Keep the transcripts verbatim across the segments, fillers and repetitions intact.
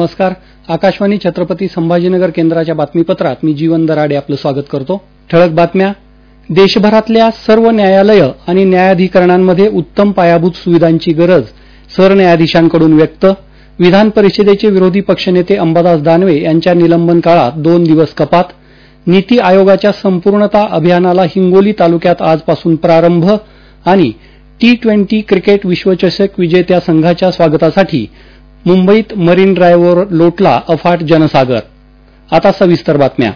नमस्कार. आकाशवाणी छत्रपती संभाजीनगर केंद्राच्या बातमीपत्रात मी जीवन दराडे आपलं स्वागत करतो. ठळक बातम्या. देशभरातल्या सर्व न्यायालयं आणि न्यायाधिकरणांमध्ये उत्तम पायाभूत सुविधांची गरज सरन्यायाधीशांकडून व्यक्त. विधान परिषदेचे विरोधी पक्षनेते अंबादास दानवे यांच्या निलंबन काळात दोन दिवस कपात. नीती आयोगाच्या संपूर्णता अभियानाला हिंगोली तालुक्यात आजपासून प्रारंभ. आणि टी ट्वेंटी क्रिकेट विश्वचषक विजेत्या संघाच्या स्वागतासाठी मुंबईत मरीन ड्राईव्हवर लोटला अफाट जनसागर. आता सविस्तर बातम्या.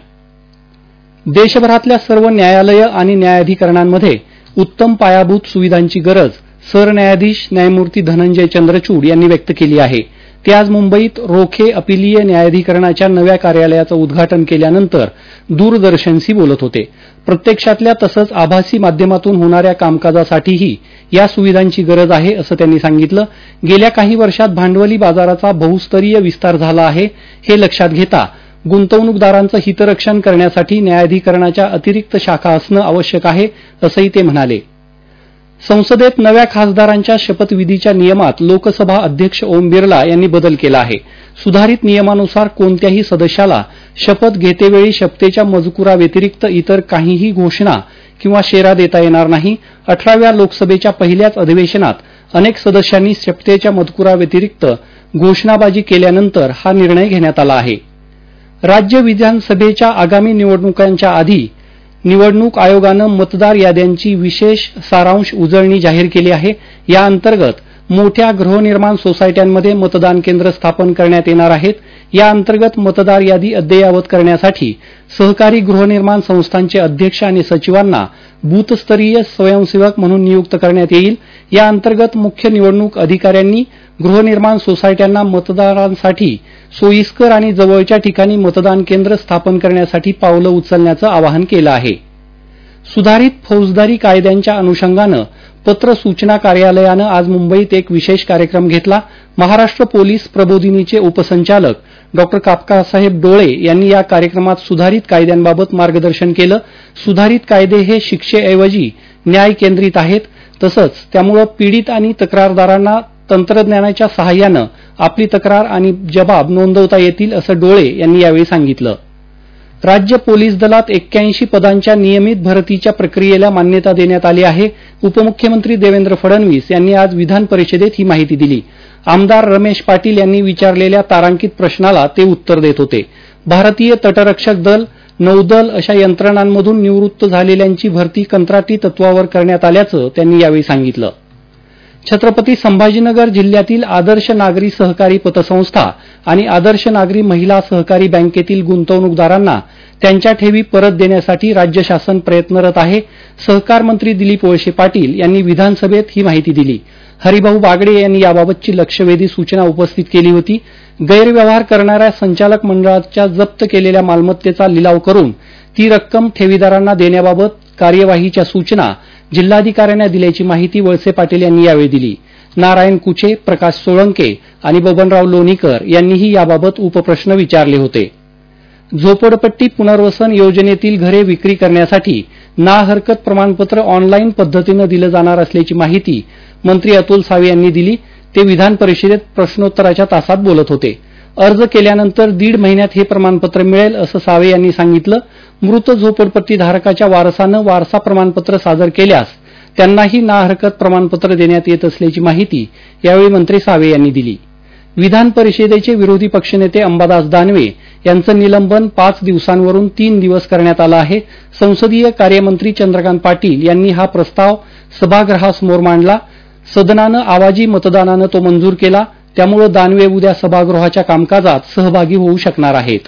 देशभरातल्या सर्व न्यायालयं आणि न्यायाधिकरणांमध्ये उत्तम पायाभूत सुविधांची गरज सरन्यायाधीश न्यायमूर्ती धनंजय चंद्रचूड यांनी व्यक्त केली आहे. ते आज मुंबईत रोखे अपिलीय न्यायाधिकरणाच्या नव्या कार्यालयाचं उद्घाटन केल्यानंतर दूरदर्शनशी बोलत होते. प्रत्यक्षातल्या तसंच आभासी माध्यमातून होणाऱ्या कामकाजासाठीही या सुविधांची गरज आहे असं त्यांनी सांगितलं. गेल्या काही वर्षात भांडवली बाजाराचा बहुस्तरीय विस्तार झाला आहे. हे लक्षात घेता गुंतवणूकदारांचं हितरक्षण करण्यासाठी न्यायाधिकरणाच्या अतिरिक्त शाखा असणं आवश्यक आहे असंही ते म्हणाले. संसदेत नव्या खासदारांच्या शपथविधीच्या नियमात लोकसभा अध्यक्ष ओम बिर्ला यांनी बदल केला आहे. सुधारित नियमानुसार कोणत्याही सदस्याला शपथ घेतेवेळी शपथेच्या मजकुराव्यतिरिक्त इतर काहीही घोषणा किंवा शेरा देता येणार नाही. अठराव्या लोकसभेच्या पहिल्याच अधिवेशनात अनेक सदस्यांनी शपथेच्या मजकुराव्यतिरिक्त घोषणाबाजी केल्यानंतर हा निर्णय घेण्यात आला आहे. राज्य विधानसभेच्या आगामी निवडणुकांच्या आधी निवडणूक आयोगानं मतदार याद्यांची विशेष सारांश उजळणी जाहीर केली आहे. या अंतर्गत मोठ्या गृहनिर्माण सोसायट्यांमध्ये मतदान केंद्र स्थापन करण्यात येणार आहेत. या अंतर्गत मतदार यादी अद्ययावत करण्यासाठी सहकारी गृहनिर्माण संस्थांचे अध्यक्ष आणि सचिवांना बूथस्तरीय स्वयंसेवक म्हणून नियुक्त करण्यात येईल. या अंतर्गत मुख्य निवडणूक अधिकाऱ्यांनी गृहनिर्माण सोसायट्यांना मतदारांसाठी सोयीस्कर आणि जवळच्या ठिकाणी मतदान केंद्र स्थापन करण्यासाठी पावलं उचलण्याचं आवाहन केलं आहे. सुधारित फौजदारी कायद्यांच्या अनुषंगानं पत्र सूचना कार्यालयानं आज मुंबईत एक विशेष कार्यक्रम घेतला. महाराष्ट्र पोलीस प्रबोधिनीचे उपसंचालक डॉ काकासाहेब डोळे यांनी या कार्यक्रमात सुधारित कायद्यांबाबत मार्गदर्शन केलं. सुधारित कायदे हे शिक्षेऐवजी न्याय केंद्रित आहेत. तसंच त्यामुळे पीडित आणि तक्रारदारांना तंत्रज्ञानाच्या सहाय्यानं आपली तक्रार आणि जबाब नोंदवता येतील असं डोळे यांनी यावेळी सांगितलं. राज्य पोलीस दलात एक्क्याऐंशी पदांच्या नियमित भरतीच्या प्रक्रियेला मान्यता देण्यात आली आहे. उपमुख्यमंत्री देवेंद्र फडणवीस यांनी आज विधान परिषदेत ही माहिती दिली. आमदार रमेश पाटील यांनी विचारलेल्या तारांकित प्रश्नाला ते उत्तर देत होते. भारतीय तटरक्षक दल, नौदल अशा यंत्रणांमधून निवृत्त झालेल्यांची भरती कंत्राटी तत्वावर करण्यात आल्याचं त्यांनी यावेळी सांगितलं. छत्रपती संभाजीनगर जिल्ह्यातील आदर्श नागरी सहकारी पतसंस्था आणि आदर्श नागरी महिला सहकारी बँकेतील गुंतवणूकदारांना त्यांच्या ठेवी परत देण्यासाठी राज्य शासन प्रयत्नरत आहे. सहकार मंत्री दिलीप वळसे पाटील यांनी विधानसभेत ही माहिती दिली. हरिभाऊ बागडे यांनी याबाबतची लक्षवेधी सूचना उपस्थित केली होती. गैरव्यवहार करणाऱ्या संचालक मंडळाच्या जप्त केलेल्या मालमत्तेचा लिलाव करून ती रक्कम ठेवीदारांना देण्याबाबत कार्यवाहीच्या सूचना जिल्हाधिकाऱ्यांना दिल्याची माहिती वळसे पाटील यांनी यावेळी दिली. नारायण कुचे, प्रकाश सोळंके आणि बबनराव लोणीकर यांनीही याबाबत उपप्रश्न विचारले होते. झोपडपट्टी पुनर्वसन योजनेतील घरे विक्री करण्यासाठी ना हरकत प्रमाणपत्र ऑनलाईन पद्धतीनं दिलं जाणार असल्याची माहिती मंत्री अतुल सावे यांनी दिली. ते विधान परिषदेत प्रश्नोत्तराच्या तासात बोलत होते. अर्ज केल्यानंतर दीड महिन्यात हे प्रमाणपत्र मिळेल असं सावे यांनी सांगितलं. मृत झोपडपट्टी धारकाच्या वारसानं वारसा प्रमाणपत्र सादर केल्यास त्यांनाही ना हरकत प्रमाणपत्र देण्यात येत असल्याची माहिती यावेळी मंत्री सावे यांनी दिली. विधान परिषदेचे विरोधी पक्षनेते अंबादास दानवे यांचं निलंबन पाच दिवसांवरून तीन दिवस करण्यात आलं आहे. संसदीय कार्यमंत्री चंद्रकांत पाटील यांनी हा प्रस्ताव सभागृहासमोर मांडला. सदनानं आवाजी मतदानानं तो मंजूर केला. त्यामुळे दानवे उद्या सभागृहाच्या कामकाजात सहभागी होऊ शकणार आहेत.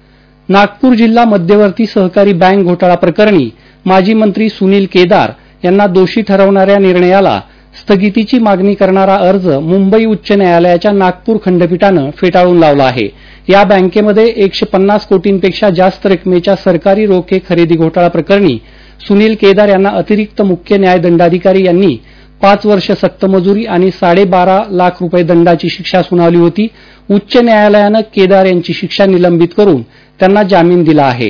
नागपूर जिल्हा मध्यवर्ती सहकारी बँक घोटाळा प्रकरणी माजी मंत्री सुनील केदार यांना दोषी ठरवणाऱ्या निर्णयाला स्थगितीची मागणी करणारा अर्ज मुंबई उच्च न्यायालयाच्या नागपूर खंडपीठानं फेटाळून लावला आहे. या बँकेमध्ये एकशे पन्नास कोटींपेक्षा जास्त रकमेच्या सरकारी रोखे खरेदी घोटाळा प्रकरणी सुनील केदार यांना अतिरिक्त मुख्य न्यायदंडाधिकारी यांनी पाच वर्ष सक्तमजुरी आणि साडेबारा लाख रुपये दंडाची शिक्षा सुनावली होती. उच्च न्यायालयानं केदार यांची शिक्षा निलंबित करून त्यांना जामीन दिला आहे.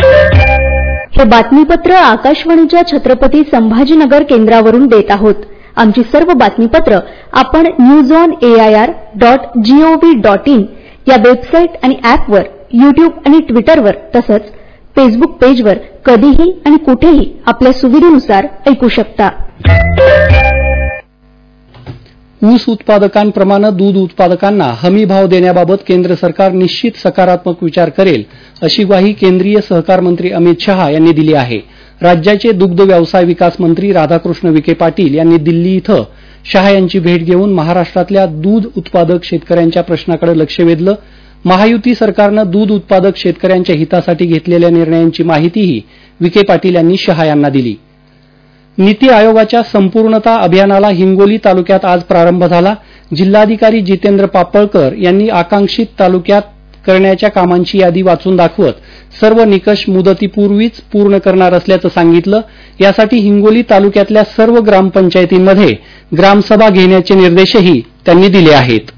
हे बातमीपत्र आकाशवाणीच्या छत्रपती संभाजीनगर केंद्रावरून देत आहोत. आमची सर्व बातमीपत्र आपण news on AIR dot GOV dot IN या वेबसाईट आणि ऍपवर, युट्यूब आणि ट्विटरवर तसंच फेसबुक पेजवर कधीही आणि कुठेही आपल्या सुविधेनुसार ऐकू शकता. ऊस उत्पादकांप्रमाणे दूध उत्पादकांना हमी भाव देण्याबाबत केंद्र सरकार निश्चित सकारात्मक विचार करेल अशी ग्वाही केंद्रीय सहकार मंत्री अमित शहा यांनी दिली आहे. राज्याचे दुग्ध व्यवसाय विकास मंत्री राधाकृष्ण विखे पाटील यांनी दिल्ली इथं शहा यांची भेट घेऊन महाराष्ट्रातल्या दूध उत्पादक शेतकऱ्यांच्या प्रश्नाकडे लक्ष वेधलं. महायुती सरकारनं दूध उत्पादक शेतकऱ्यांच्या हितासाठी घेतलेल्या निर्णयांची माहितीही विखे पाटील यांनी शहा यांना दिली. नीती आयोगाच्या संपूर्णता अभियानाला हिंगोली तालुक्यात आज प्रारंभ झाला. जिल्हाधिकारी जितेंद्र पापळकर यांनी आकांक्षित तालुक्यात करण्याच्या कामांची यादी वाचून दाखवत सर्व निकष मुदतीपूर्वीच पूर्ण करणार असल्याचं सांगितलं. यासाठी हिंगोली तालुक्यातल्या सर्व ग्रामपंचायतींमध्ये ग्रामसभा घेण्याचे निर्देशही त्यांनी दिले आहेत.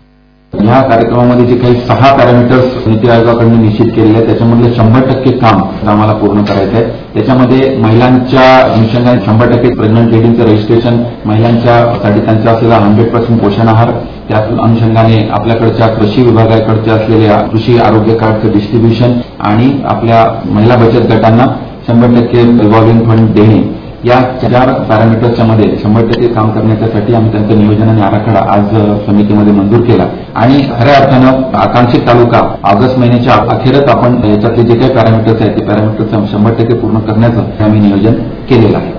या कार्यक्रमामध्ये जे काही सहा पॅरामीटर्स नीती आयोगाकडून निश्चित केलेले आहेत त्याच्यामधलं शंभर टक्के काम आम्हाला पूर्ण करायचं आहे. त्याच्यामध्ये महिलांच्या अनुषंगाने शंभर टक्के प्रेग्नंट लेडींचं रजिस्ट्रेशन, महिलांच्यासाठी त्यांचा असलेला हंड्रेड पर्सेंट पोषण आहार, त्या अनुषंगाने आपल्याकडच्या कृषी विभागाकडच्या असलेल्या कृषी आरोग्य कार्डचं डिस्ट्रीब्युशन आणि आपल्या महिला बचत गटांना शंभर टक्के रिव्हॉल्विंग फंड देणे, या चार पॅरामीटर्सच्या मध्ये शंभर टक्के काम करण्यासाठी आम्ही त्यांचं नियोजन आणि आराखडा आज समितीमध्ये मंजूर केला आणि खऱ्या अर्थानं आकांक्षित तालुका ऑगस्ट महिन्याच्या अखेरच आपण याच्यातले जे काही पॅरामीटर्स आहेत ते पॅरामीटर्स शंभर टक्के पूर्ण करण्याचं आम्ही नियोजन केलेलं आहे.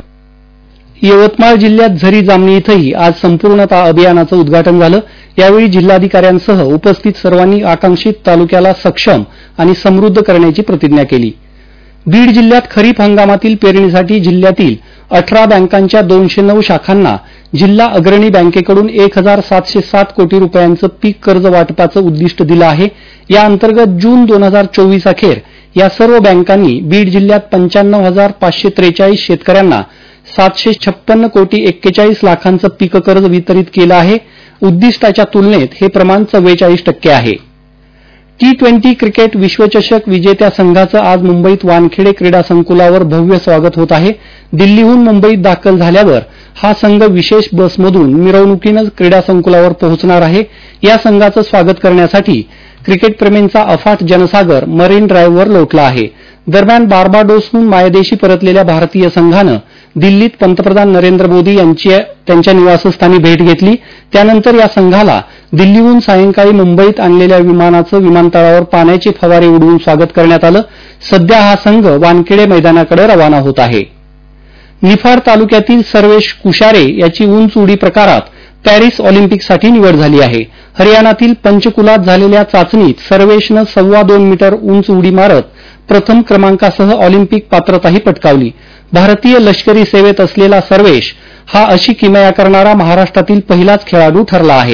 यवतमाळ जिल्ह्यात झरी जामणी इथंही आज संपूर्णता अभियानाचं उद्घाटन झालं. यावेळी जिल्हाधिकाऱ्यांसह उपस्थित सर्वांनी आकांक्षित तालुक्याला सक्षम आणि समृद्ध करण्याची प्रतिज्ञा केली. बीड जिल्ह्यात खरीप हंगामातील पेरणीसाठी जिल्ह्यातील अठरा बँकांच्या दोनशे नऊ शाखांना जिल्हा अग्रणी बँकेकडून एक हजार सातशे सात कोटी रुपयांचं पीक कर्ज वाटपाचं उद्दिष्ट दिलं आहे. या अंतर्गत जून दोन हजार चोवीस अखेर या सर्व बँकांनी बीड जिल्ह्यात पंच्याण्णव हजार पाचशे त्रेचाळीस शेतकऱ्यांना सातशे छप्पन्न कोटी एक्केचाळीस लाखांचं पीक कर्ज वितरित केलं आहे. उद्दिष्टाच्या तुलनेत हे प्रमाण चव्वेचाळीस टक्के आहे. टी ट्वेंटी क्रिकेट विश्वचषक विजेत्या संघाचं आज मुंबईत वानखेडे क्रीडा संकुलावर भव्य स्वागत होत आहे. दिल्लीहून मुंबईत दाखल झाल्यावर हा संघ विशेष बसमधून मिरवणुकीनं क्रीडा संकुलावर पोहोचणार आहे. या संघाचं स्वागत करण्यासाठी क्रिकेटप्रेमींचा अफाट जनसागर मरीन ड्राईव्हवर लोटला आहे. दरम्यान बार्बाडोसहून मायदेशी परतलेल्या भारतीय संघानं दिल्लीत पंतप्रधान नरेंद्र मोदी यांची त्यांच्या निवासस्थानी भेट घेतली. त्यानंतर या संघाला दिल्लीहून सायंकाळी मुंबईत आणलेल्या विमानाचं विमानतळावर पाण्याचे फवारे उडवून स्वागत करण्यात आलं. सध्या हा संघ वानखेडे मैदानाकडे रवाना होत आहे. निफाड तालुक्यातील सर्वेश कुशारे याची उंच उडी प्रकारात पॅरिस ऑलिम्पिकसाठी निवड झाली आहे. हरियाणातील पंचकुलात झालेल्या चाचणीत सर्वेशनं सव्वा दोन मीटर उंच उडी मारत प्रथम क्रमांकासह ऑलिम्पिक पात्रताही पटकावली. भारतीय लष्करी सेवेत असलेला सर्वेश हा अशी किमया करणारा महाराष्ट्रातील पहिलाच खेळाडू ठरला आहे.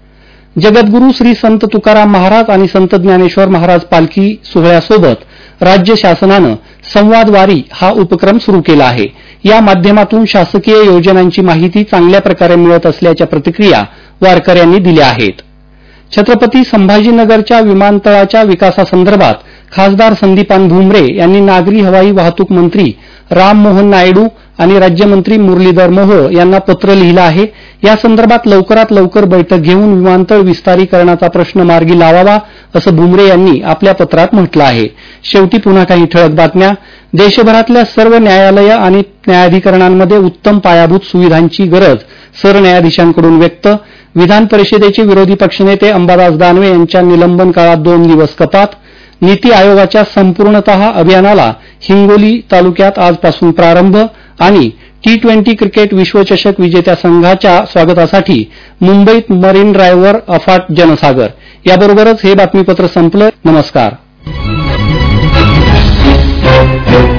जगद्गुरू श्री संत तुकाराम महाराज आणि संत ज्ञानेश्वर महाराज पालखी सोहळ्यासोबत राज्य शासनानं संवाद वारी हा उपक्रम सुरू केला आहे. या माध्यमातून शासकीय योजनांची माहिती चांगल्या प्रकारे मिळत असल्याच्या प्रतिक्रिया वारकऱ्यांनी दिल्या आहेत. छत्रपती संभाजीनगरच्या विमानतळाच्या विकासासंदर्भात खासदार संदीपान भुमरे यांनी नागरी हवाई वाहतूक मंत्री राममोहन नायडू आणि राज्यमंत्री मुरलीधर मोहोळ यांना पत्र लिहिलं आहे. या संदर्भात लवकरात लवकर बैठक घेऊन विमानतळ विस्तारीकरणाचा प्रश्न मार्गी लावावा असं भुमरे यांनी आपल्या पत्रात म्हटलं आहे. शेवटी पुन्हा काही ठळक बातम्या. देशभरातल्या सर्व न्यायालयं आणि न्यायाधिकरणांमध्ये उत्तम पायाभूत सुविधांची गरज सरन्यायाधीशांकडून व्यक्त. विधान परिषदेचे विरोधी पक्षनेते अंबादास दानवे यांच्या निलंबन काळात दोन दिवस कपात. नीती आयोगाच्या संपूर्णतः अभियानाला हिंगोली तालुक्यात आजपासून प्रारंभ आणि टी ट्वेंटी क्रिकेट विश्वचषक विजेत्या संघाच्या स्वागतासाठी मुंबईत मरीन ड्राईव्हवर अफाट जनसागर. याबरोबरच हे बातमीपत्र संपलं. नमस्कार.